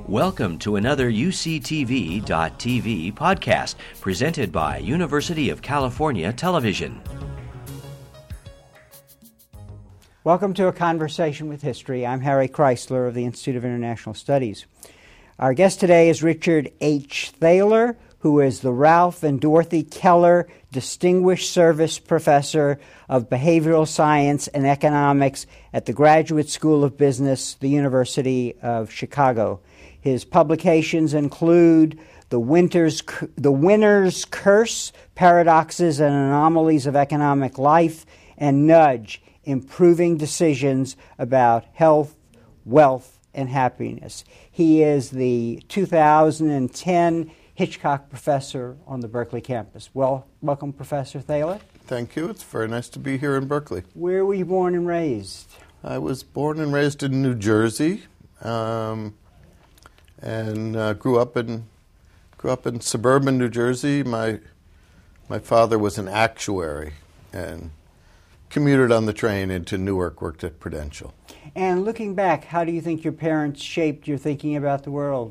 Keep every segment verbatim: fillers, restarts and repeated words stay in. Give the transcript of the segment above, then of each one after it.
Welcome to another U C T V dot T V podcast presented by University of California Television. Welcome to A Conversation with History. I'm Harry Chrysler of the Institute of International Studies. Our guest today is Richard H. Thaler, who is the Ralph and Dorothy Keller Distinguished Service Professor of Behavioral Science and Economics at the Graduate School of Business, the University of Chicago. His publications include The Winter's, The Winner's Curse, Paradoxes and Anomalies of Economic Life, and Nudge, Improving Decisions About Health, Wealth, and Happiness. He is the two thousand ten Hitchcock Professor on the Berkeley campus. Well, welcome, Professor Thaler. Thank you. It's very nice to be here in Berkeley. Where were you born and raised? I was born and raised in New Jersey, um, and uh, grew up in grew up in suburban New Jersey. My my father was an actuary and commuted on the train into Newark, worked at Prudential. And looking back, how do you think your parents shaped your thinking about the world?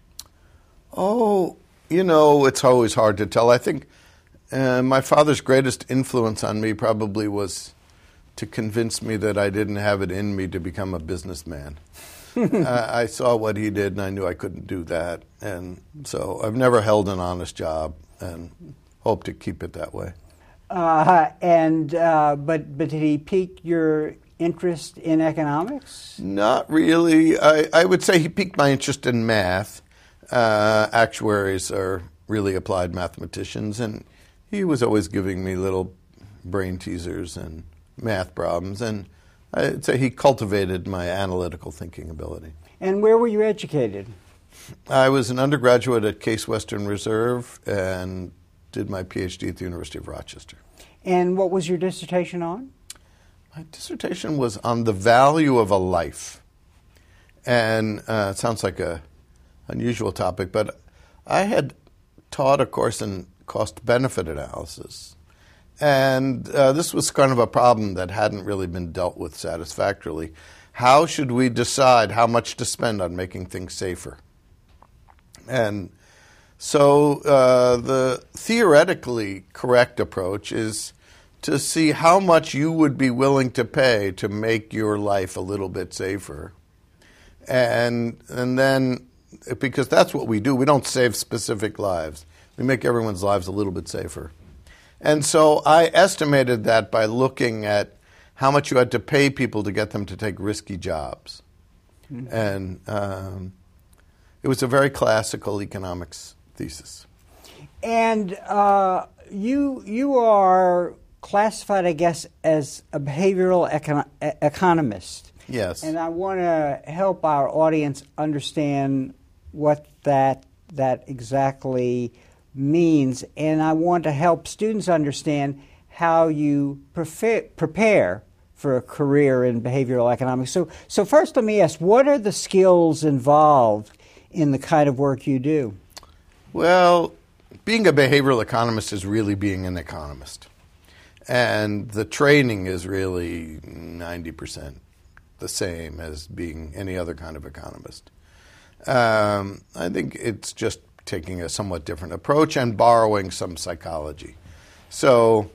Oh, you know, it's always hard to tell. I think uh, my father's greatest influence on me probably was to convince me that I didn't have it in me to become a businessman. uh, I saw what he did, and I knew I couldn't do that. And so I've never held an honest job and hope to keep it that way. Uh, and uh, but but did he pique your interest in economics? Not really. I, I would say he piqued my interest in math. Uh, actuaries are really applied mathematicians, and he was always giving me little brain teasers and math problems, and I'd say he cultivated my analytical thinking ability. And where were you educated? I was an undergraduate at Case Western Reserve and did my PhD at the University of Rochester. And what was your dissertation on? My dissertation was on the value of a life. And uh, it sounds like a unusual topic, but I had taught a course in cost-benefit analysis. And uh, this was kind of a problem that hadn't really been dealt with satisfactorily. How should we decide how much to spend on making things safer? And so uh, the theoretically correct approach is to see how much you would be willing to pay to make your life a little bit safer. And and then, because that's what we do, we don't save specific lives. We make everyone's lives a little bit safer. And so I estimated that by looking at how much you had to pay people to get them to take risky jobs. Mm-hmm. And um, it was a very classical economics thesis. And uh, you you are classified, I guess, as a behavioral econ- economist. Yes. And I want to help our audience understand what that that exactly means, and I want to help students understand how you prefer, prepare for a career in behavioral economics. So, so first let me ask, what are the skills involved in the kind of work you do? Well, being a behavioral economist is really being an economist. And the training is really ninety percent the same as being any other kind of economist. Um, I think it's just taking a somewhat different approach and borrowing some psychology. So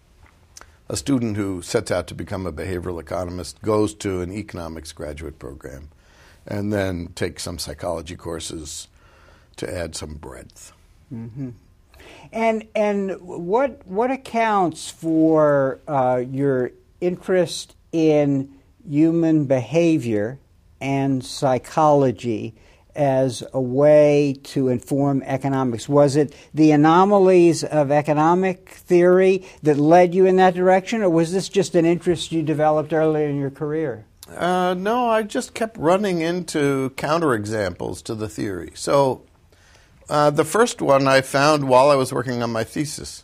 a student who sets out to become a behavioral economist goes to an economics graduate program and then takes some psychology courses to add some breadth. Mm-hmm. And and what what accounts for uh, your interest in human behavior and psychology as a way to inform economics? Was it the anomalies of economic theory that led you in that direction, or was this just an interest you developed early in your career? Uh, no, I just kept running into counterexamples to the theory. So uh, the first one I found while I was working on my thesis.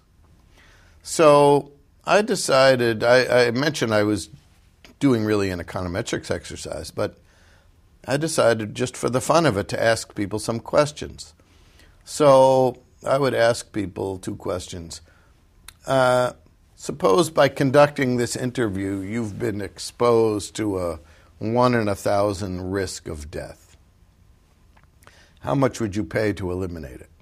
So I decided, I, I mentioned I was doing really an econometrics exercise, but I decided just for the fun of it to ask people some questions. So I would ask people two questions. Uh, suppose by conducting this interview you've been exposed to a one in a thousand risk of death. how much would you pay to eliminate it?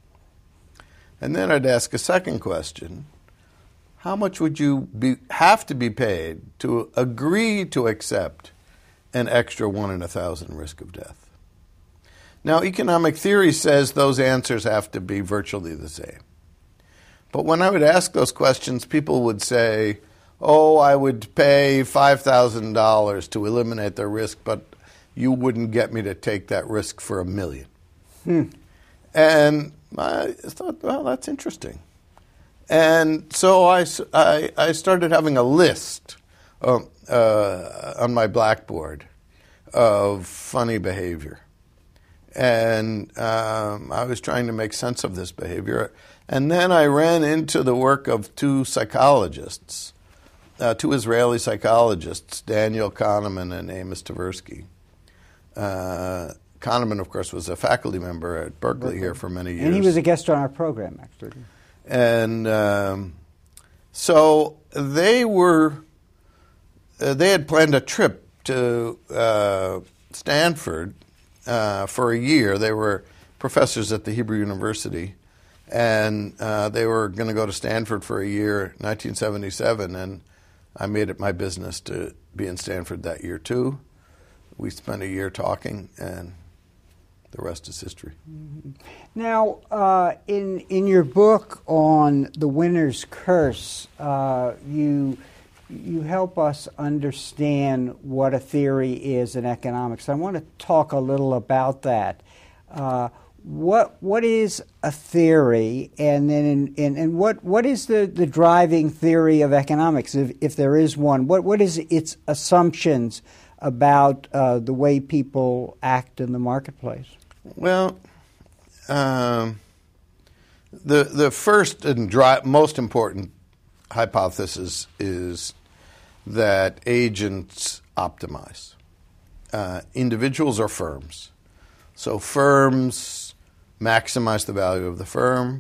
And then I'd ask a second question. How much would you be, have to be paid to agree to accept an extra one in a thousand risk of death? Now, economic theory says those answers have to be virtually the same. But when I would ask those questions, people would say, oh, I would pay five thousand dollars to eliminate the risk, but you wouldn't get me to take that risk for a million. Hmm. And I thought, well, that's interesting. And so I, I, I started having a list of, uh, on my blackboard of funny behavior. And um, I was trying to make sense of this behavior. And then I ran into the work of two psychologists, uh, two Israeli psychologists, Daniel Kahneman and Amos Tversky. Uh, Kahneman, of course, was a faculty member at Berkeley, Berkeley here for many years. And he was a guest on our program, actually. And um, so they were, uh, they had planned a trip to uh, Stanford uh, for a year. They were professors at the Hebrew University, and uh, they were going to go to Stanford for a year, nineteen seventy-seven, and I made it my business to be in Stanford that year too. We spent a year talking, and the rest is history. Mm-hmm. Now, uh, in in your book on the winner's curse, uh, you you help us understand what a theory is in economics. I want to talk a little about that. Uh, what what is a theory, and then in, in, and what what is the, the driving theory of economics, if if there is one? What what is its assumptions about uh, the way people act in the marketplace? Well, um, the the first and dri- most important hypothesis is that agents optimize, uh, individuals or firms. So firms maximize the value of the firm,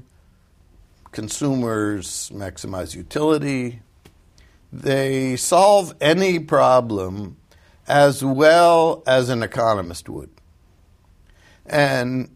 consumers maximize utility. They solve any problem as well as an economist would. And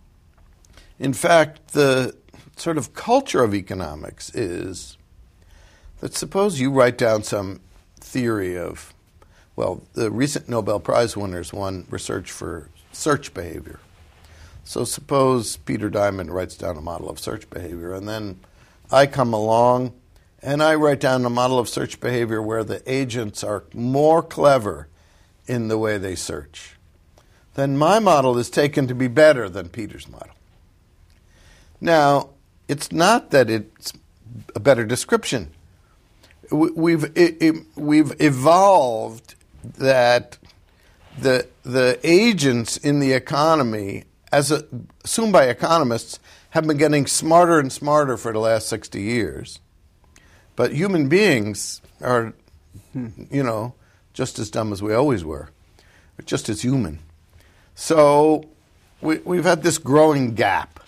in fact, the sort of culture of economics is that suppose you write down some theory of, well, the recent Nobel Prize winners won research for search behavior. So suppose Peter Diamond writes down a model of search behavior, and then I come along and I write down a model of search behavior where the agents are more clever in the way they search. Then my model is taken to be better than Peter's model. Now, it's not that it's a better description. We've it, it, we've evolved that the the agents in the economy, as a, assumed by economists, have been getting smarter and smarter for the last sixty years. But human beings are, you know, just as dumb as we always were, just as human. So we, we've had this growing gap,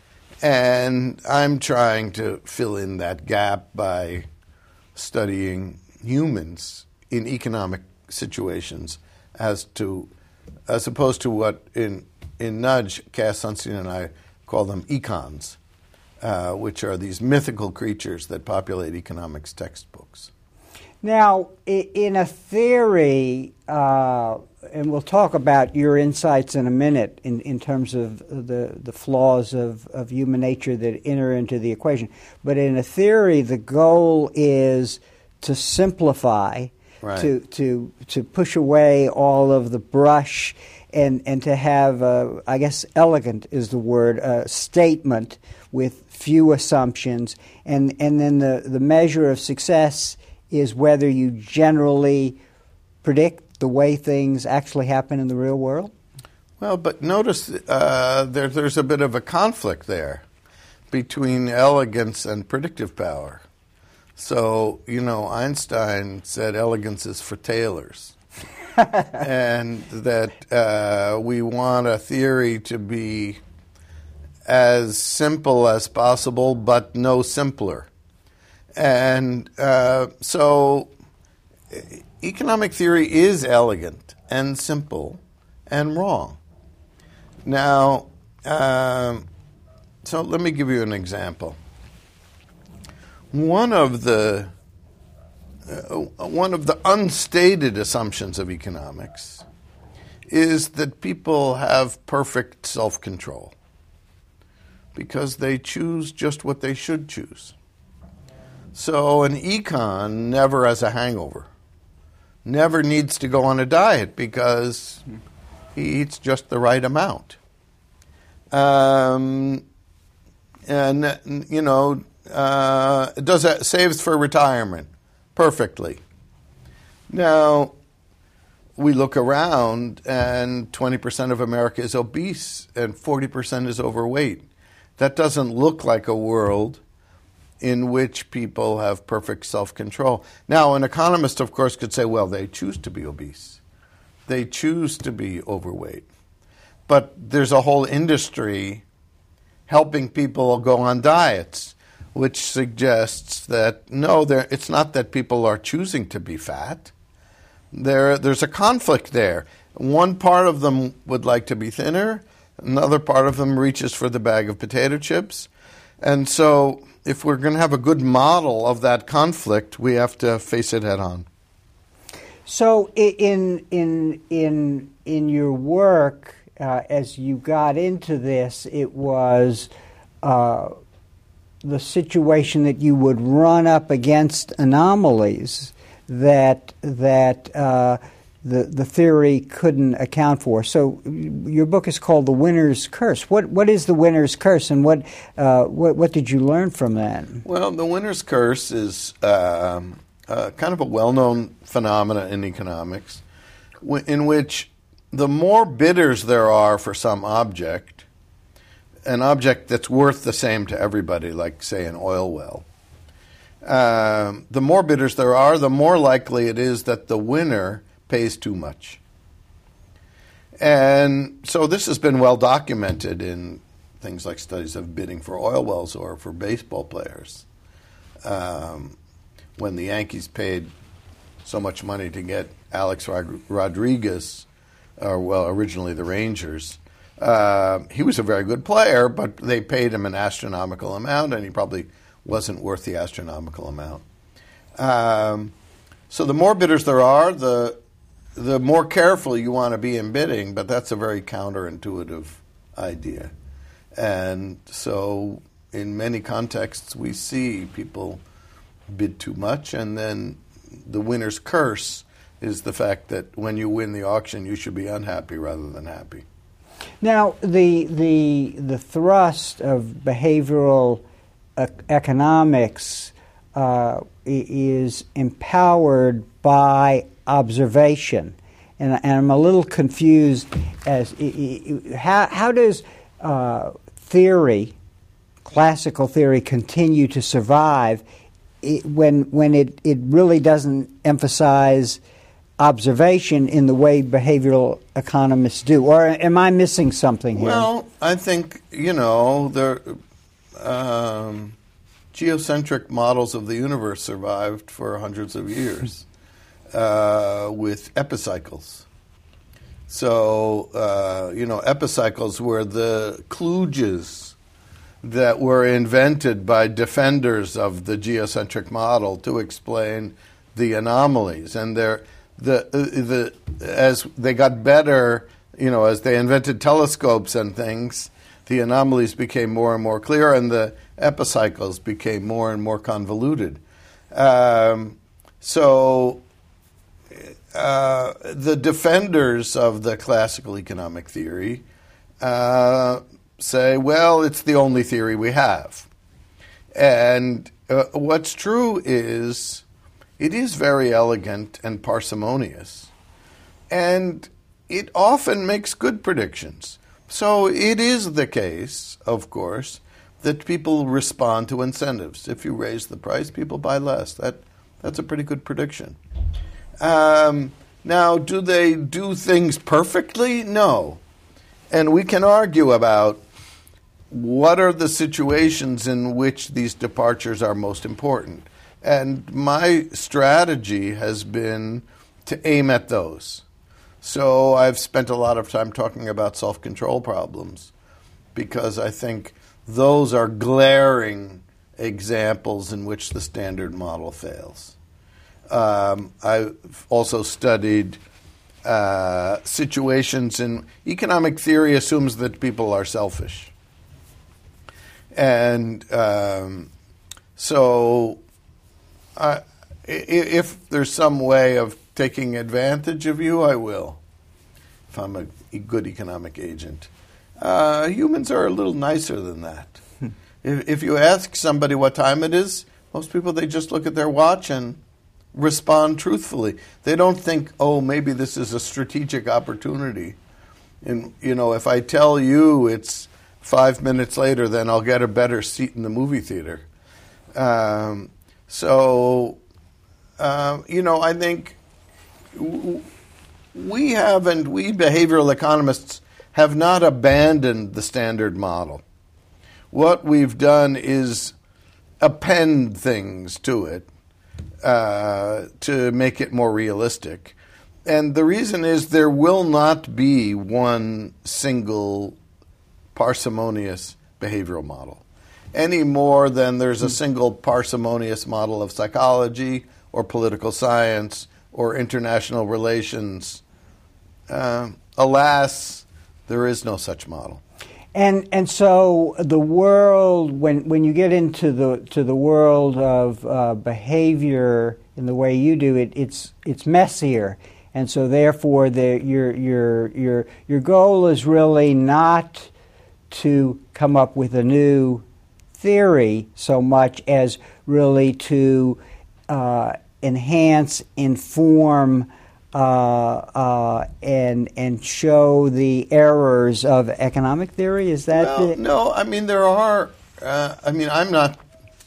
and I'm trying to fill in that gap by studying humans in economic situations as to, as opposed to what in in Nudge, Cass Sunstein and I call them econs, uh, which are these mythical creatures that populate economics textbooks. Now, in a theory, uh, and we'll talk about your insights in a minute in, in terms of the, the flaws of, of human nature that enter into the equation, but in a theory, the goal is to simplify, right. to, to, to push away all of the brush, and, and to have, a, I guess elegant is the word, a statement with few assumptions, and, and then the, the measure of success is whether you generally predict the way things actually happen in the real world? Well, but notice uh, there, there's a bit of a conflict there between elegance and predictive power. So, you know, Einstein said elegance is for tailors. And that uh, we want a theory to be as simple as possible, but no simpler. And uh, so economic theory is elegant and simple and wrong. Now, Um, so let me give you an example. One of the uh, one of the unstated assumptions of economics is that people have perfect self-control because they choose just what they should choose. So an econ never has a hangover, never needs to go on a diet because he eats just the right amount. Um, and, you know, uh, does that, saves for retirement perfectly. Now, we look around and twenty percent of America is obese and forty percent is overweight. That doesn't look like a world in which people have perfect self-control. Now, an economist, of course, could say, well, they choose to be obese. They choose to be overweight. But there's a whole industry helping people go on diets, which suggests that, no, it's not that people are choosing to be fat. There, there's a conflict there. One part of them would like to be thinner. Another part of them reaches for the bag of potato chips. And so if we're going to have a good model of that conflict, we have to face it head on. So in, in, in, in your work, uh, as you got into this, it was uh, the situation that you would run up against anomalies that that uh, the the theory couldn't account for. So your book is called The Winner's Curse. What what is the winner's curse, and what uh, what what did you learn from that? Well, the winner's curse is uh, uh, kind of a well-known phenomena in economics, w- in which the more bidders there are for some object, an object that's worth the same to everybody, like say an oil well. Um, the more bidders there are, the more likely it is that the winner pays too much. And so this has been well documented in things like studies of bidding for oil wells or for baseball players. Um, when the Yankees paid so much money to get Alex Rod- Rodriguez, or well, originally the Rangers, uh, he was a very good player, but they paid him an astronomical amount, and he probably wasn't worth the astronomical amount. Um, so the more bidders there are, the the more careful you want to be in bidding, but that's a very counterintuitive idea. And so in many contexts we see people bid too much, and then the winner's curse is the fact that when you win the auction you should be unhappy rather than happy. Now, the the the thrust of behavioral economics uh, is empowered by observation, and, and I'm a little confused as how how does uh, theory, classical theory, continue to survive when when it, it really doesn't emphasize observation in the way behavioral economists do? Or am I missing something here? Well, I think, you know, there um, geocentric models of the universe survived for hundreds of years uh, with epicycles. So, uh, you know, epicycles were the kludges that were invented by defenders of the geocentric model to explain the anomalies. And they're The, the as they got better, you know, as they invented telescopes and things, the anomalies became more and more clear, and the epicycles became more and more convoluted. Um, so uh, the defenders of the classical economic theory uh, say, well, it's the only theory we have. And uh, what's true is it is very elegant and parsimonious, and it often makes good predictions. So it is the case, of course, that people respond to incentives. If you raise the price, people buy less. That that's a pretty good prediction. Um, now, do they do things perfectly? No. And we can argue about what are the situations in which these departures are most important. And my strategy has been to aim at those. So I've spent a lot of time talking about self-control problems. because I think those are glaring examples in which the standard model fails. Um, I've also studied uh, situations in economic theory assumes that people are selfish. And um, so I, if there's some way of taking advantage of you, I will, if I'm a, a good economic agent. Uh, humans are a little nicer than that. if, if you ask somebody what time it is, most people, they just look at their watch and respond truthfully. They don't think, oh, maybe this is a strategic opportunity. And, you know, if I tell you it's five minutes later, then I'll get a better seat in the movie theater. Um, so, uh, you know, I think w- we haven't, we behavioral economists have not abandoned the standard model. What we've done is append things to it uh, to make it more realistic. And the reason is there will not be one single parsimonious behavioral model, any more than there's a single parsimonious model of psychology or political science or international relations. Uh, alas, there is no such model. And and so the world, when when you get into the to the world of uh, behavior in the way you do it, it's it's messier, and so therefore the your your your your goal is really not to come up with a new theory so much as really to uh, enhance, inform, uh, uh, and and show the errors of economic theory. Is that well, the no? I mean, there are. Uh, I mean, I'm not.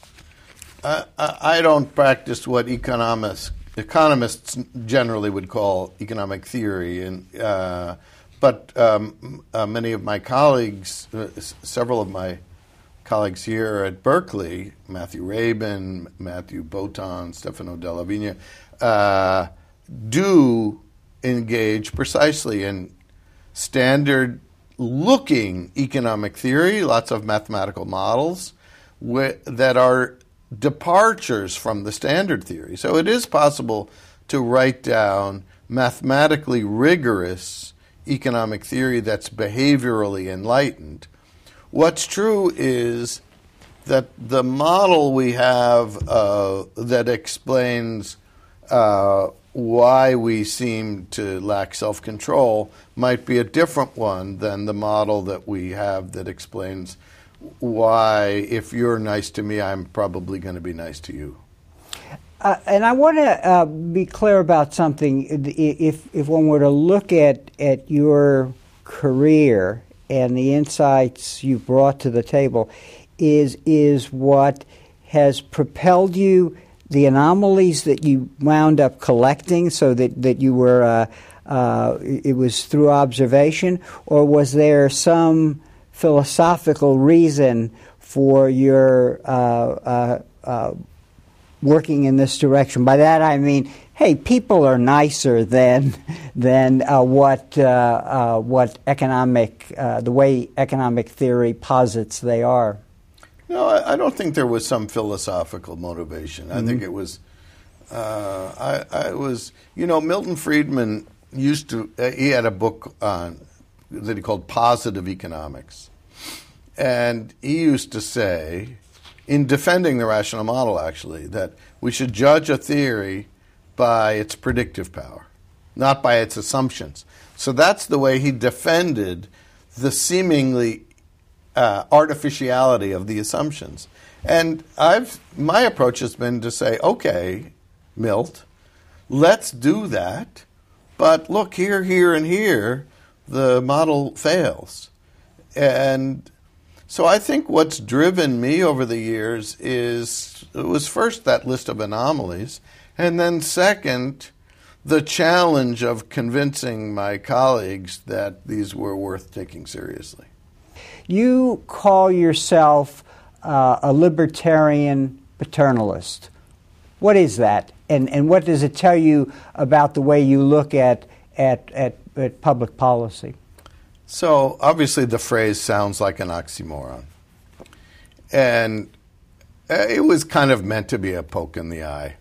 I, I, I don't practice what economists economists generally would call economic theory, and uh, but um, uh, many of my colleagues, uh, s- several of my colleagues here at Berkeley, Matthew Rabin, Matthew Botan, Stefano Della Vigna, uh, do engage precisely in standard-looking economic theory, lots of mathematical models wh- that are departures from the standard theory. So it is possible to write down mathematically rigorous economic theory that's behaviorally enlightened. What's true is that the model we have uh, that explains uh, why we seem to lack self-control might be a different one than the model that we have that explains why, if you're nice to me, I'm probably going to be nice to you. Uh, and I want to uh, be clear about something. If if one were to look at, at your career and the insights you've brought to the table, is is what has propelled you, the anomalies that you wound up collecting, so that, that you were, uh, uh, it was through observation, or was there some philosophical reason for your uh, uh, uh, working in this direction? By that I mean, hey, people are nicer than than uh, what uh, uh, what economic uh, the way economic theory posits they are. No, I, I don't think there was some philosophical motivation. Mm-hmm. I think it was. Uh, I, I was, you know, Milton Friedman used to. Uh, he had a book on that he called Positive Economics, and he used to say, in defending the rational model, actually, that we should judge a theory by its predictive power, not by its assumptions. So that's the way he defended the seemingly uh, artificiality of the assumptions. And I've my approach has been to say, okay, Milt, let's do that, but look, here, here, and here, the model fails. And so I think what's driven me over the years is, it was first that list of anomalies, and then second, the challenge of convincing my colleagues that these were worth taking seriously. You call yourself uh, a libertarian paternalist. What is that? And and what does it tell you about the way you look at, at, at, at public policy? So obviously the phrase sounds like an oxymoron. And it was kind of meant to be a poke in the eye.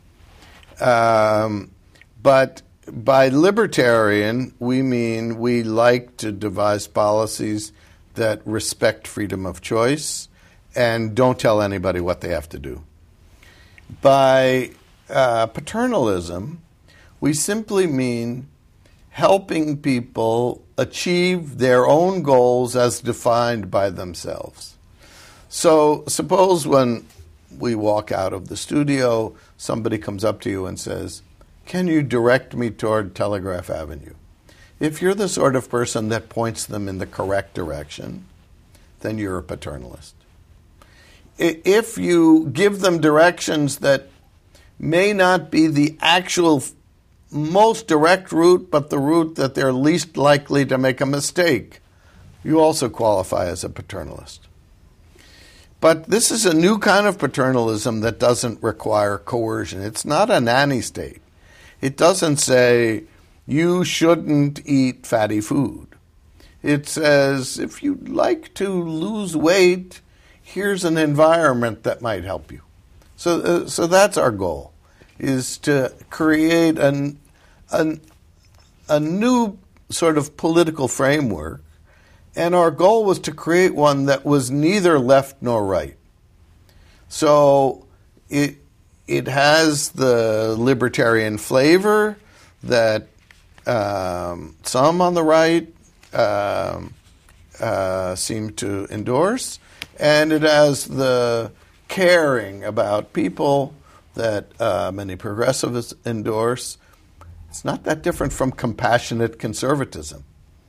Um, but by libertarian, we mean we like to devise policies that respect freedom of choice and don't tell anybody what they have to do. By uh, paternalism, we simply mean helping people achieve their own goals as defined by themselves. So suppose when we walk out of the studio, somebody comes up to you and says, "Can you direct me toward Telegraph Avenue?" If you're the sort of person that points them in the correct direction, then you're a paternalist. If you give them directions that may not be the actual most direct route, but the route that they're least likely to make a mistake, you also qualify as a paternalist. But this is a new kind of paternalism that doesn't require coercion. It's not a nanny state. It doesn't say, you shouldn't eat fatty food. It says, if you'd like to lose weight, here's an environment that might help you. So, uh, so that's our goal, is to create an, an, a new sort of political framework. And our goal was to create one that was neither left nor right. So it it has the libertarian flavor that um, some on the right um, uh, seem to endorse, and it has the caring about people that uh, many progressivists endorse. It's not that different from compassionate conservatism.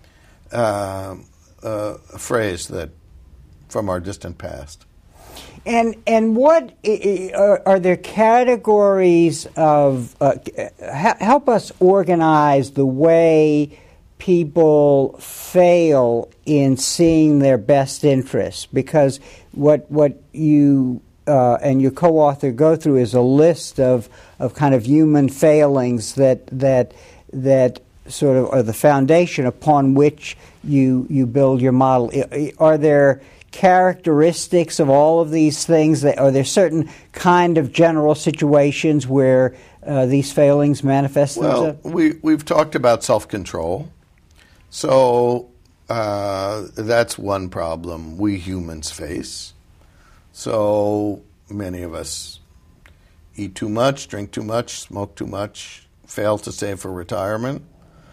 Um, Uh, a phrase that from our distant past. And and what are, are there categories of uh, help us organize the way people fail in seeing their best interests? Because what what you uh, and your co-author go through is a list of of kind of human failings that that that sort of are the foundation upon which you you build your model. Are there characteristics of all of these things? That, are there certain kind of general situations where uh, these failings manifest well, themselves? Well, we, we've talked about self-control. So uh, that's one problem we humans face. So many of us eat too much, drink too much, smoke too much, fail to save for retirement.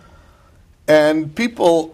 And people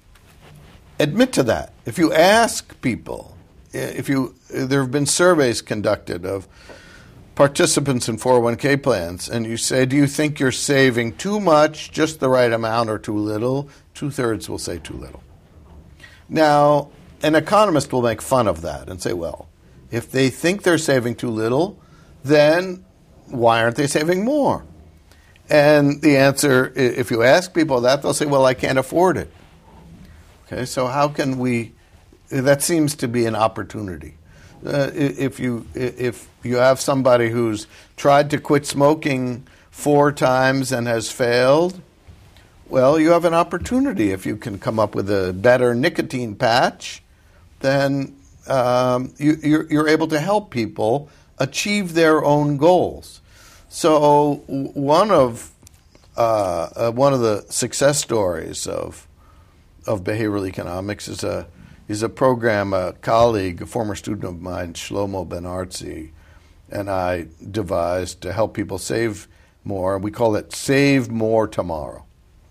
admit to that. If you ask people, if you there have been surveys conducted of participants in four oh one k plans, and you say, do you think you're saving too much, just the right amount, or too little? Two-thirds will say too little. Now, an economist will make fun of that and say, well, if they think they're saving too little, then why aren't they saving more? And the answer, if you ask people that, they'll say, well, I can't afford it. Okay, so how can we, that seems to be an opportunity. Uh, if you if you have somebody who's tried to quit smoking four times and has failed, well, you have an opportunity. If you can come up with a better nicotine patch, then um, you, you're, you're able to help people achieve their own goals. So one of uh, uh, one of the success stories of of behavioral economics is a is a program a colleague, a former student of mine, Shlomo Ben-Artzi, and I devised to help people save more. We call it Save More Tomorrow.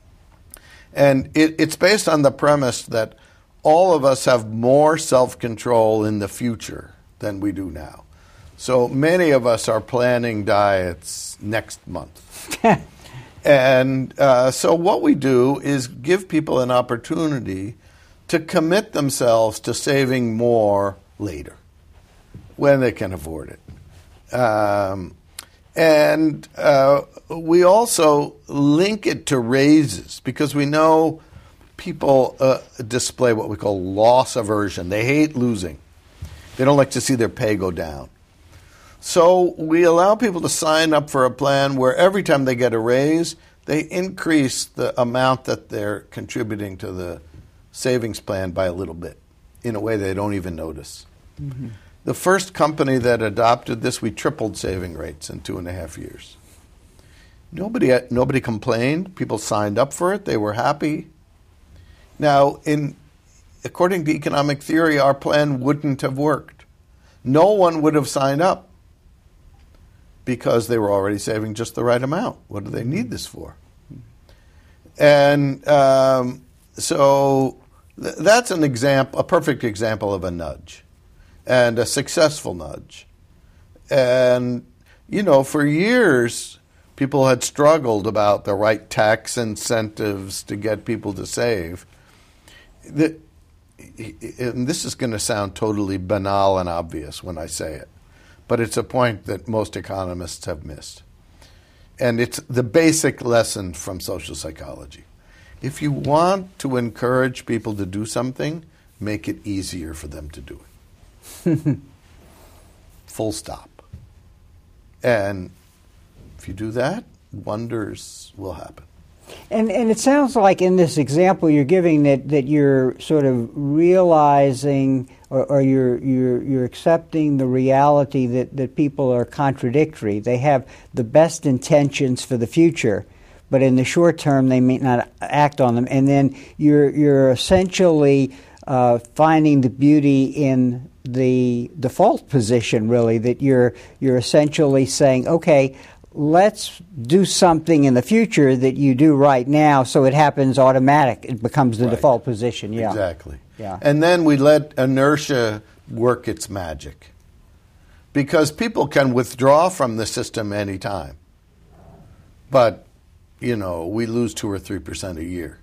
And it, it's based on the premise that all of us have more self-control in the future than we do now. So many of us are planning diets next month. And uh, so what we do is give people an opportunity to commit themselves to saving more later, when they can afford it. Um, and uh, we also link it to raises, because we know people uh, display what we call loss aversion. They hate losing. They don't like to see their pay go down. So we allow people to sign up for a plan where every time they get a raise, they increase the amount that they're contributing to the savings plan by a little bit in a way they don't even notice. Mm-hmm. The first company that adopted this, we tripled saving rates in two and a half years. Nobody, nobody complained. People signed up for it. They were happy. Now, in according to economic theory, our plan wouldn't have worked. No one would have signed up because they were already saving just the right amount. What do they need this for? And um, so th- that's an example, a perfect example of a nudge, and a successful nudge. And, you know, for years, people had struggled about the right tax incentives to get people to save. The, and this is going to sound totally banal and obvious when I say it, but it's a point that most economists have missed. And it's the basic lesson from social psychology. If you want to encourage people to do something, make it easier for them to do it. Full stop. And if you do that, wonders will happen. And and it sounds like in this example you're giving that, that you're sort of realizing or, or you're you're you're accepting the reality that, that people are contradictory. They have the best intentions for the future, but in the short term they may not act on them. And then you're you're essentially uh, finding the beauty in the default position, really, that you're you're essentially saying, okay, let's do something in the future that you do right now so it happens automatic. It becomes the right. default position. Yeah. Exactly. Yeah. And then we let inertia work its magic. Because people can withdraw from the system anytime. But, you know, we lose two or three percent a year.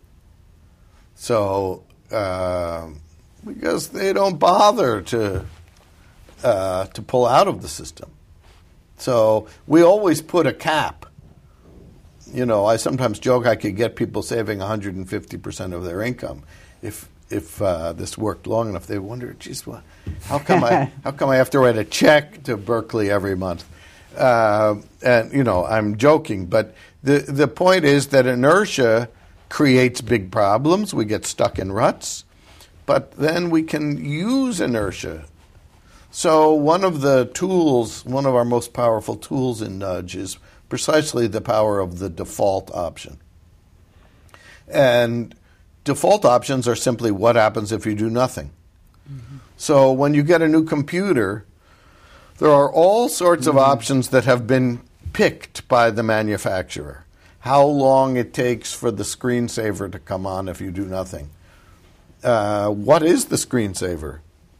So, uh, because they don't bother to uh, to pull out of the system. So we always put a cap. You know, I sometimes joke I could get people saving one hundred fifty percent of their income if if uh, this worked long enough. They wonder, geez, well, how come I how come I have to write a check to Berkeley every month? Uh, and you know, I'm joking, but the the point is that inertia creates big problems. We get stuck in ruts, but then we can use inertia. So one of the tools, one of our most powerful tools in nudge is precisely the power of the default option. And default options are simply what happens if you do nothing. Mm-hmm. So when you get a new computer, there are all sorts mm-hmm. of options that have been picked by the manufacturer. How long it takes for the screensaver to come on if you do nothing. Uh, what is the screensaver?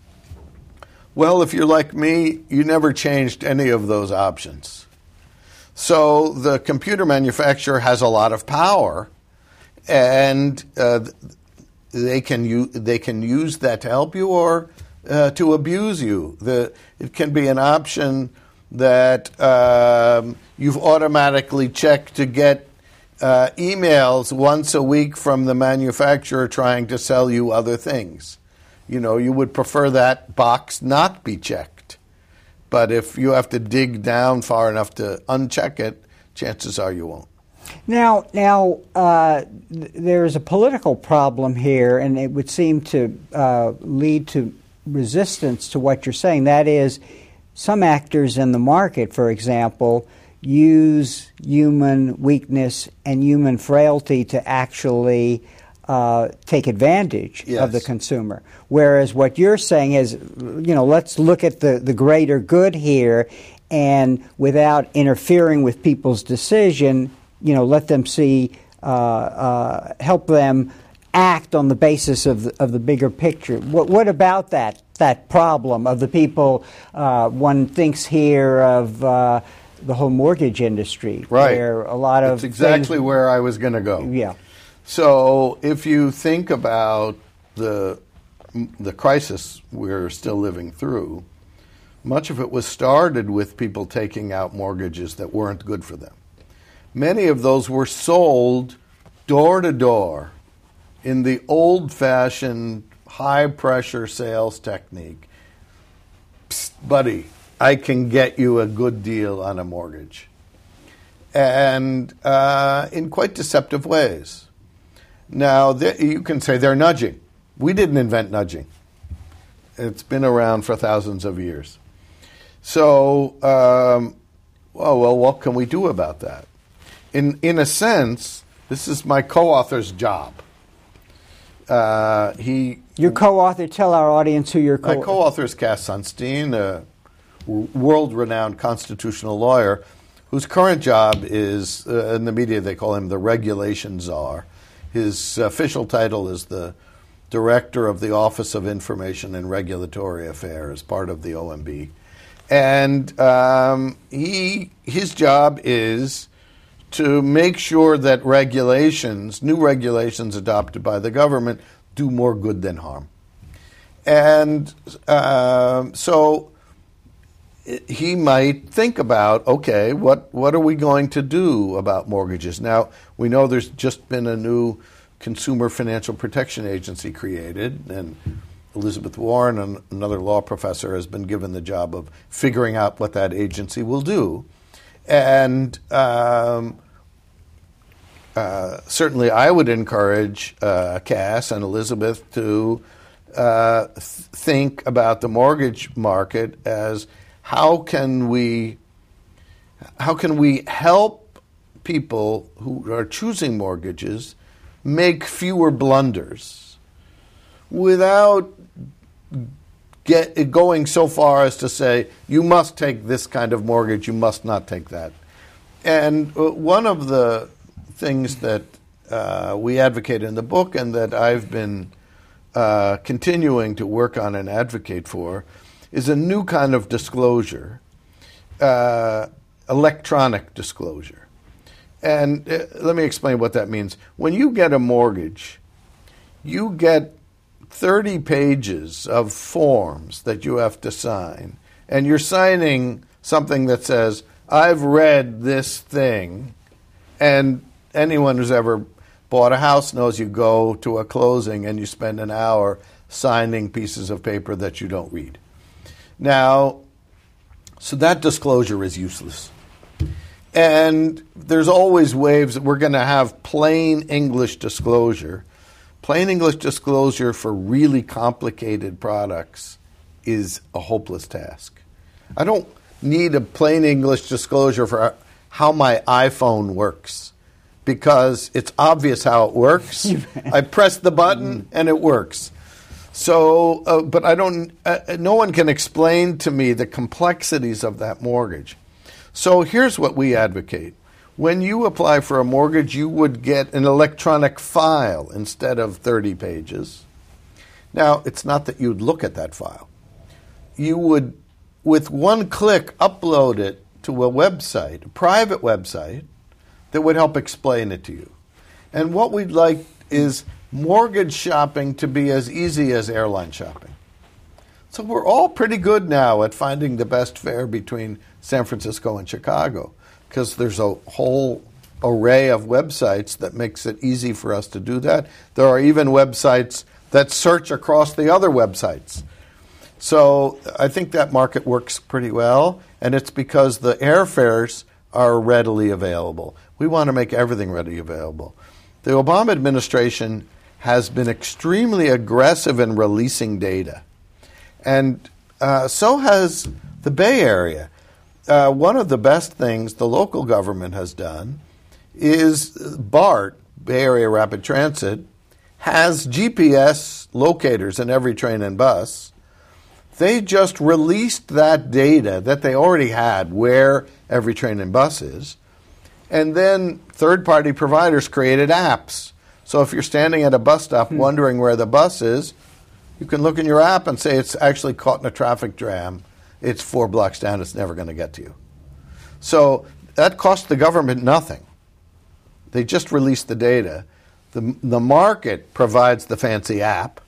Well, if you're like me, you never changed any of those options. So the computer manufacturer has a lot of power, and uh, they can u- they can use that to help you or uh, to abuse you. The, it can be an option that um, you've automatically checked to get uh, emails once a week from the manufacturer trying to sell you other things. You know, you would prefer that box not be checked. But if you have to dig down far enough to uncheck it, chances are you won't. Now, now uh, th- there's a political problem here, and it would seem to uh, lead to resistance to what you're saying. That is, some actors in the market, for example, use human weakness and human frailty to actually uh, take advantage yes. of the consumer. Whereas what you're saying is, you know, let's look at the, the greater good here, and without interfering with people's decision, you know, let them see, uh, uh, help them act on the basis of the, of the bigger picture. What, what about that that problem of the people? Uh, one thinks here of uh, the whole mortgage industry, right? Where a lot of That's exactly things, where I was going to go. Yeah. So if you think about the the crisis we're still living through, much of it was started with people taking out mortgages that weren't good for them. Many of those were sold door to door in the old-fashioned high-pressure sales technique. Psst, buddy, I can get you a good deal on a mortgage. And uh, in quite deceptive ways. Now, you can say they're nudging. We didn't invent nudging. It's been around for thousands of years. So, um, well, well, what can we do about that? In in a sense, this is my co-author's job. Uh, he, your co-author. Tell our audience who your co-author. My co-author is Cass Sunstein, a world-renowned constitutional lawyer, whose current job is, uh, in the media they call him the regulation czar. His official title is the director of the Office of Information and Regulatory Affairs, part of the O M B. And um, he his job is to make sure that regulations, new regulations adopted by the government, do more good than harm. And uh, so he might think about, okay, what, what are we going to do about mortgages? Now, we know there's just been a new Consumer Financial Protection Agency created, and Elizabeth Warren, another law professor, has been given the job of figuring out what that agency will do. And um, uh, certainly I would encourage uh, Cass and Elizabeth to uh, th- think about the mortgage market as how can we how can we help people who are choosing mortgages make fewer blunders without get going so far as to say, you must take this kind of mortgage, you must not take that. And one of the things that uh, we advocate in the book and that I've been uh, continuing to work on and advocate for is a new kind of disclosure, uh, electronic disclosure. And uh, let me explain what that means. When you get a mortgage, you get thirty pages of forms that you have to sign, and you're signing something that says, I've read this thing, and anyone who's ever bought a house knows you go to a closing and you spend an hour signing pieces of paper that you don't read. Now, so that disclosure is useless. And there's always waves that we're going to have plain English disclosure. Plain English disclosure for really complicated products is a hopeless task. I don't need a plain English disclosure for how my iPhone works because it's obvious how it works. I press the button and it works. So, uh, but I don't, uh, no one can explain to me the complexities of that mortgage. So here's what we advocate. When you apply for a mortgage, you would get an electronic file instead of thirty pages. Now, it's not that you'd look at that file. You would, with one click, upload it to a website, a private website, that would help explain it to you. And what we'd like is mortgage shopping to be as easy as airline shopping. So we're all pretty good now at finding the best fare between San Francisco and Chicago, because there's a whole array of websites that makes it easy for us to do that. There are even websites that search across the other websites. So I think that market works pretty well, and it's because the airfares are readily available. We want to make everything readily available. The Obama administration has been extremely aggressive in releasing data, and uh, so has the Bay Area. Uh, one of the best things the local government has done is BART, Bay Area Rapid Transit, has G P S locators in every train and bus. They just released that data that they already had where every train and bus is, and then third-party providers created apps. So if you're standing at a bus stop hmm. wondering where the bus is, you can look in your app and say it's actually caught in a traffic jam. It's four blocks down. It's never going to get to you. So that cost the government nothing. They just released the data. The, the market provides the fancy app.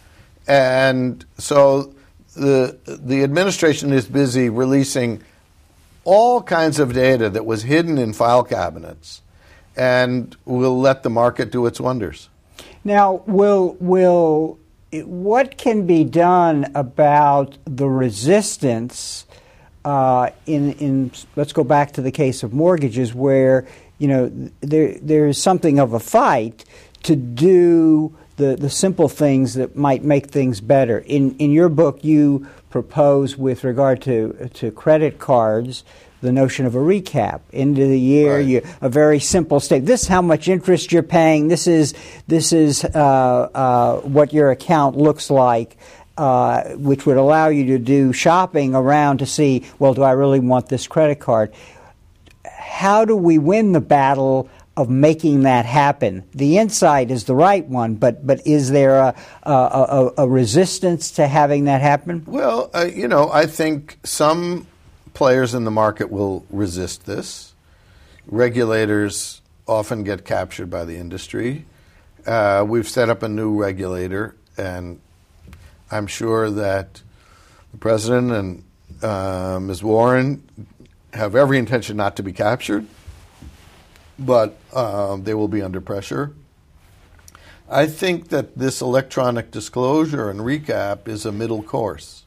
And so the, the administration is busy releasing all kinds of data that was hidden in file cabinets, and will let the market do its wonders. Now, will will what can be done about the resistance uh, in in let's go back to the case of mortgages, where you know there there is something of a fight to do the, the simple things that might make things better. In in your book, you propose, with regard to to credit cards, the notion of a recap. End of the year, right. you, a very simple statement. This is how much interest you're paying. This is this is uh, uh, what your account looks like, uh, which would allow you to do shopping around to see, well, do I really want this credit card? How do we win the battle of making that happen? The insight is the right one, but but is there a a, a, a resistance to having that happen? Well, uh, you know, I think some players in the market will resist this. Regulators often get captured by the industry. Uh, we've set up a new regulator, and I'm sure that the President and uh, Miz Warren have every intention not to be captured, but uh, they will be under pressure. I think that this electronic disclosure and recap is a middle course.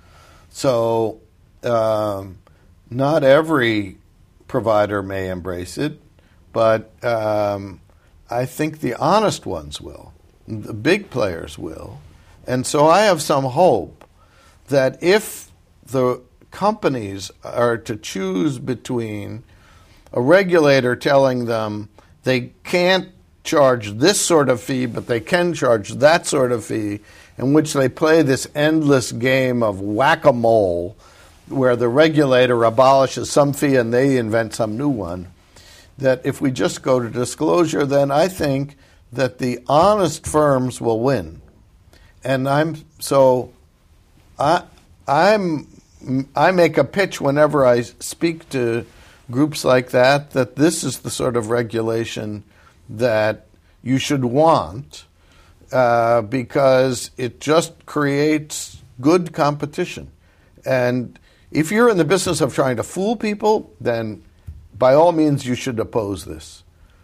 So um, not every provider may embrace it, but um, I think the honest ones will. The big players will. And so I have some hope that if the companies are to choose between a regulator telling them they can't charge this sort of fee, but they can charge that sort of fee, in which they play this endless game of whack-a-mole where the regulator abolishes some fee and they invent some new one, that if we just go to disclosure, then I think that the honest firms will win. And I'm so I I'm I make a pitch whenever I speak to groups like that, that this is the sort of regulation that you should want uh, because it just creates good competition. And if you're in the business of trying to fool people, then by all means you should oppose this.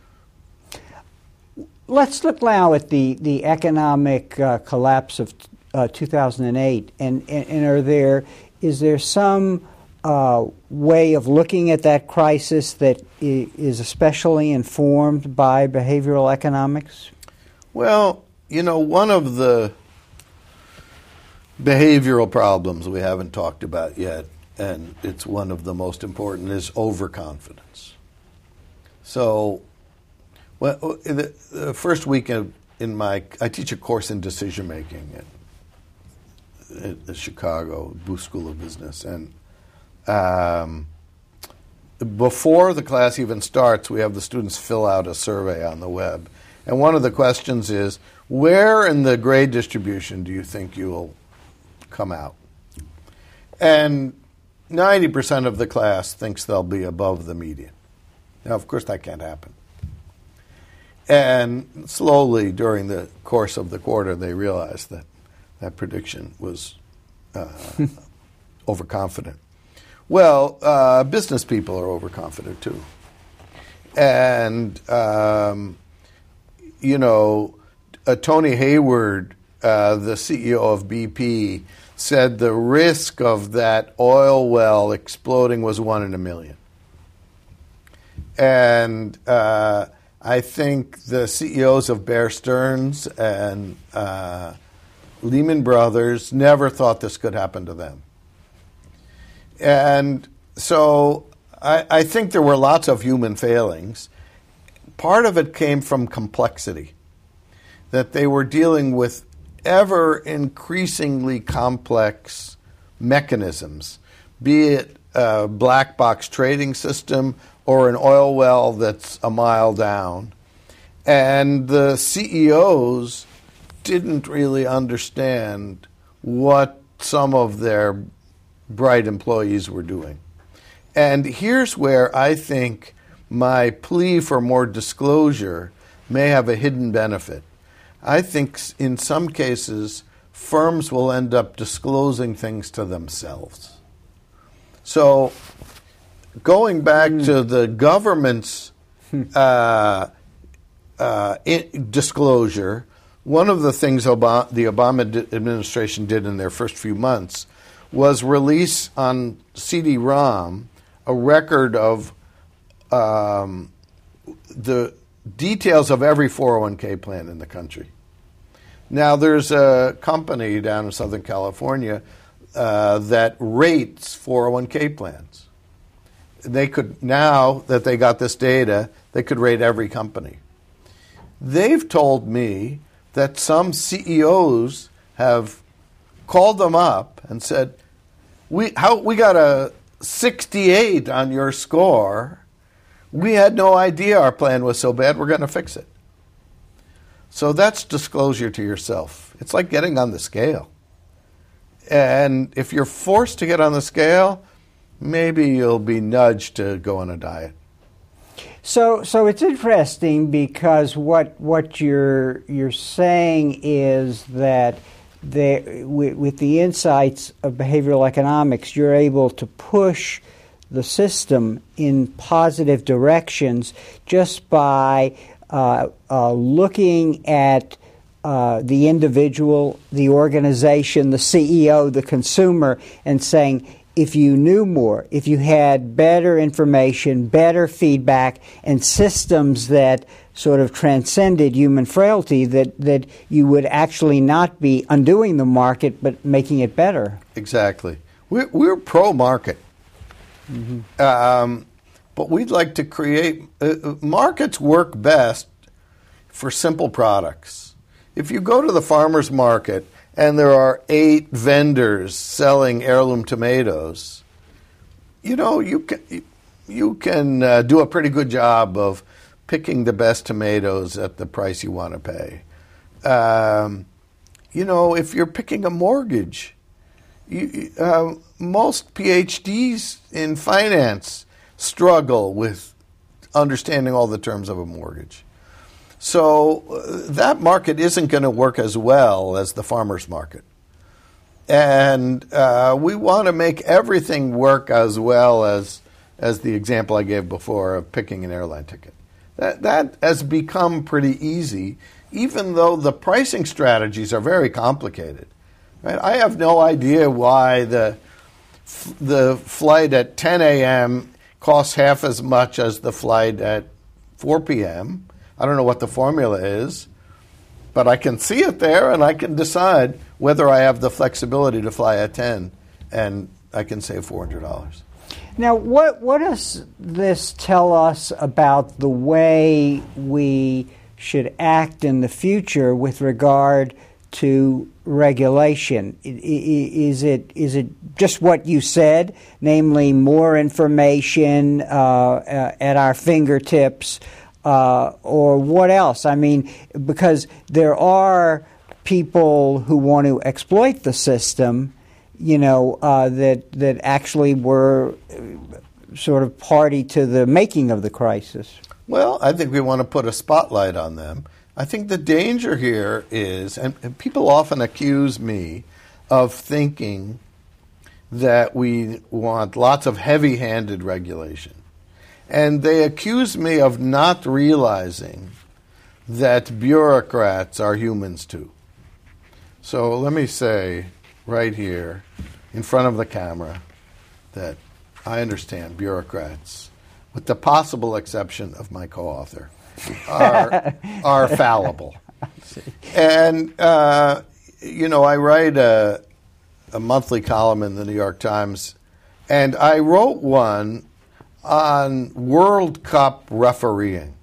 Let's look now at the, the economic uh, collapse of uh, two thousand eight. And, and, and are there is there some uh, way of looking at that crisis that is especially informed by behavioral economics? Well, you know, one of the behavioral problems we haven't talked about yet, and it's one of the most important, is overconfidence. So, well, the, the first week in, in my, I teach a course in decision making at, at the Chicago Booth School of Business, and um, before the class even starts, we have the students fill out a survey on the web, and one of the questions is, where in the grade distribution do you think you will come out? And ninety percent of the class thinks they'll be above the median. Now, of course, that can't happen. And slowly, during the course of the quarter, they realized that that prediction was uh, overconfident. Well, uh, business people are overconfident, too. And, um, you know, uh, Tony Hayward, uh, the C E O of B P, said the risk of that oil well exploding was one in a million. And uh, I think the C E Os of Bear Stearns and uh, Lehman Brothers never thought this could happen to them. And so I, I think there were lots of human failings. Part of it came from complexity, that they were dealing with ever increasingly complex mechanisms, be it a black box trading system or an oil well that's a mile down. And the C E Os didn't really understand what some of their bright employees were doing. And here's where I think my plea for more disclosure may have a hidden benefit. I think in some cases, firms will end up disclosing things to themselves. So going back mm. to the government's uh, uh, in disclosure, one of the things Obama, the Obama administration did in their first few months was release on C D ROM a record of um, the details of every four oh one k plan in the country. Now, there's a company down in Southern California uh, that rates four oh one k plans. They could, now that they got this data, they could rate every company. They've told me that some C E Os have called them up and said, we, how, we got a sixty-eight on your score. We had no idea our plan was so bad, we're going to fix it. So that's disclosure to yourself. It's like getting on the scale. And if you're forced to get on the scale, maybe you'll be nudged to go on a diet. So, so it's interesting because what what you're you're saying is that the, with, with the insights of behavioral economics, you're able to push the system in positive directions just by uh, uh, looking at uh, the individual, the organization, the C E O, the consumer, and saying, if you knew more, if you had better information, better feedback, and systems that sort of transcended human frailty, that, that you would actually not be undoing the market but making it better. Exactly. We're, we're pro-market. Mm-hmm. Um, but we'd like to create... Uh, markets work best for simple products. If you go to the farmer's market and there are eight vendors selling heirloom tomatoes, you know, you can you can uh, do a pretty good job of picking the best tomatoes at the price you want to pay. Um, you know, if you're picking a mortgage, you, uh, most P H Ds in finance struggle with understanding all the terms of a mortgage. So uh, that market isn't going to work as well as the farmer's market. And uh, we want to make everything work as well as as the example I gave before of picking an airline ticket. That, that has become pretty easy, even though the pricing strategies are very complicated. Right? I have no idea why the, the flight at ten a.m. costs half as much as the flight at four p.m., I don't know what the formula is, but I can see it there and I can decide whether I have the flexibility to fly at ten, and I can save four hundred dollars. Now, what, what does this tell us about the way we should act in the future with regard to regulation? Is it is it just what you said, namely more information uh, uh, at our fingertips? Uh, or what else? I mean, because there are people who want to exploit the system, you know, uh, that that actually were sort of party to the making of the crisis. Well, I think we want to put a spotlight on them. I think the danger here is, and, and people often accuse me of thinking that we want lots of heavy-handed regulation. And they accuse me of not realizing that bureaucrats are humans too. So let me say right here in front of the camera that I understand bureaucrats, with the possible exception of my co-author, are, are fallible. And, uh, you know, I write a, a monthly column in the New York Times, and I wrote one on World Cup refereeing,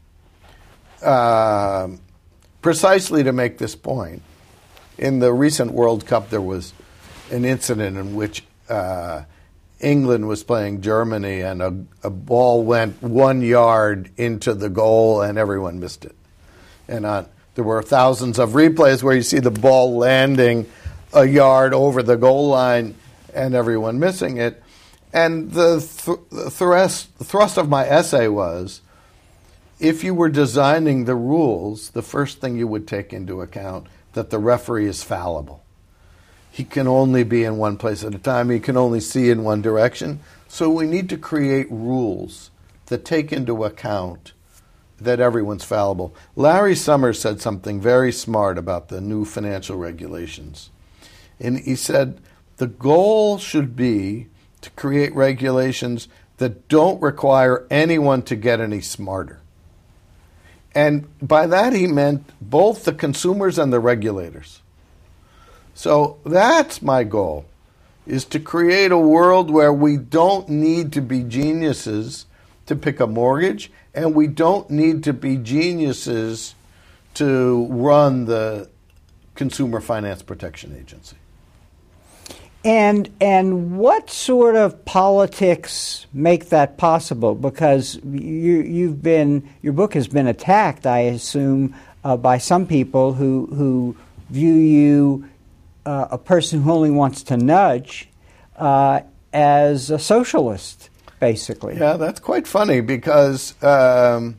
uh, precisely to make this point. In the recent World Cup, there was an incident in which uh, England was playing Germany, and a, a ball went one yard into the goal, and everyone missed it. And uh, there were thousands of replays where you see the ball landing a yard over the goal line, and everyone missing it. And the, th- the thrust, thrust of my essay was, if you were designing the rules, the first thing you would take into account that the referee is fallible. He can only be in one place at a time. He can only see in one direction. So we need to create rules that take into account that everyone's fallible. Larry Summers said something very smart about the new financial regulations. And he said the goal should be to create regulations that don't require anyone to get any smarter. And by that he meant both the consumers and the regulators. So that's my goal, is to create a world where we don't need to be geniuses to pick a mortgage, and we don't need to be geniuses to run the Consumer Finance Protection Agency. And and what sort of politics make that possible? Because you you've been your book has been attacked, I assume, uh, by some people who who view you uh, a person who only wants to nudge uh, as a socialist, basically. Yeah, that's quite funny because um,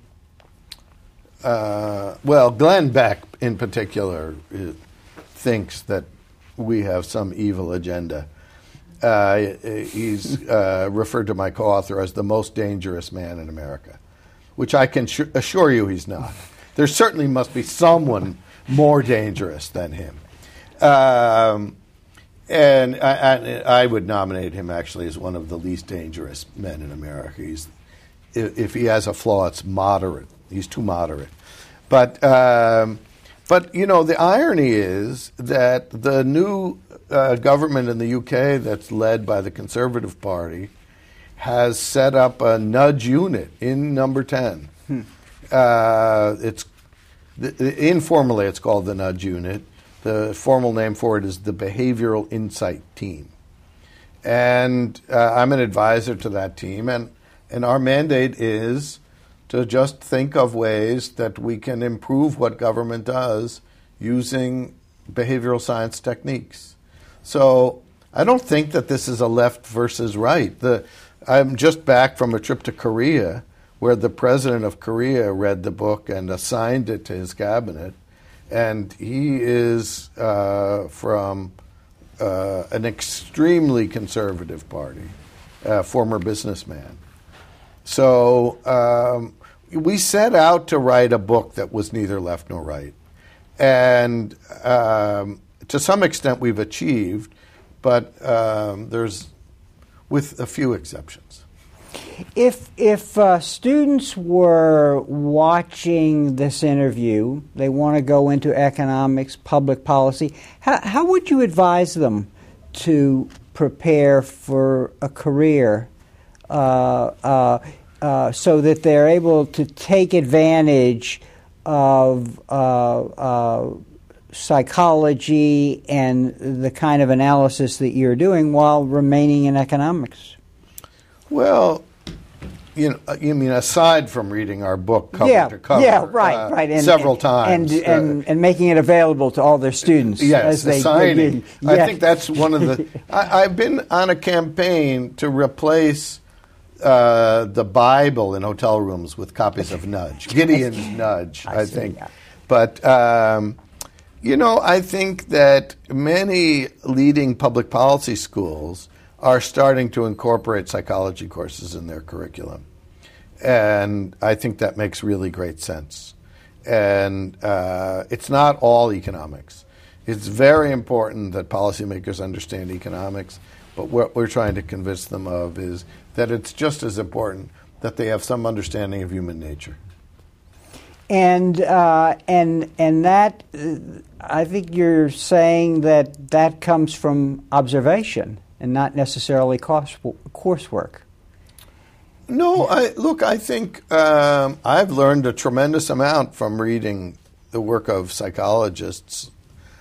uh, well, Glenn Beck in particular uh, thinks that we have some evil agenda. Uh, he's uh, referred to my co-author as the most dangerous man in America, which I can sh- assure you he's not. There certainly must be someone more dangerous than him. Um, and I, I, I would nominate him actually as one of the least dangerous men in America. He's, if, if he has a flaw, it's moderate. He's too moderate. But... Um, But, you know, the irony is that the new uh, government in the U K that's led by the Conservative Party has set up a nudge unit in Number ten. Hmm. Uh, it's the, informally, it's called the Nudge Unit. The formal name for it is the Behavioral Insight Team. And uh, I'm an advisor to that team, and, and our mandate is to just think of ways that we can improve what government does using behavioral science techniques. So I don't think that this is a left versus right. The, I'm just back from a trip to Korea where the president of Korea read the book and assigned it to his cabinet. And he is uh, from uh, an extremely conservative party, a former businessman. So um, we set out to write a book that was neither left nor right. And um, to some extent we've achieved, but um, there's, with a few exceptions. If if uh, students were watching this interview, they want to go into economics, public policy, how, how would you advise them to prepare for a career uh, uh, uh, so that they're able to take advantage of uh, uh, psychology and the kind of analysis that you're doing while remaining in economics? Well, you know, you mean aside from reading our book cover yeah, to cover, yeah, right, uh, right, and, several and, times, and, and, uh, and making it available to all their students. Yes, as they, assigning. They, I think that's one of the. I, I've been on a campaign to replace uh, the Bible in hotel rooms with copies of Nudge, Gideon's Nudge. I, I see, think, yeah. But. Um, You know, I think that many leading public policy schools are starting to incorporate psychology courses in their curriculum. And I think that makes really great sense. And uh, it's not all economics. It's very important that policymakers understand economics, but what we're trying to convince them of is that it's just as important that they have some understanding of human nature. And uh, and and that, uh, I think you're saying that that comes from observation and not necessarily course, coursework. No, I, look, I think um, I've learned a tremendous amount from reading the work of psychologists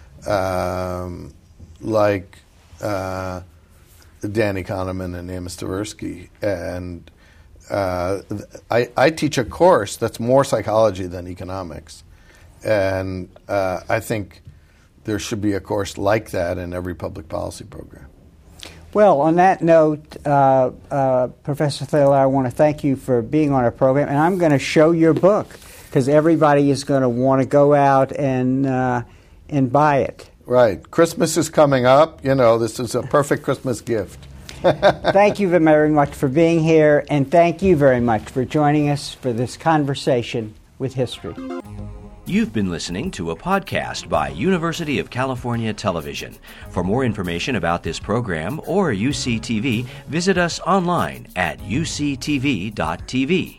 um, like uh, Danny Kahneman and Amos Tversky. And uh, I, I teach a course that's more psychology than economics. And uh, I think there should be a course like that in every public policy program. Well, on that note, uh, uh, Professor Thaler, I want to thank you for being on our program. And I'm going to show your book because everybody is going to want to go out and uh, and buy it. Right. Christmas is coming up. You know, this is a perfect Christmas gift. Thank you very much for being here, and thank you very much for joining us for this conversation with history. You've been listening to a podcast by University of California Television. For more information about this program or U C T V, visit us online at U C T V dot T V.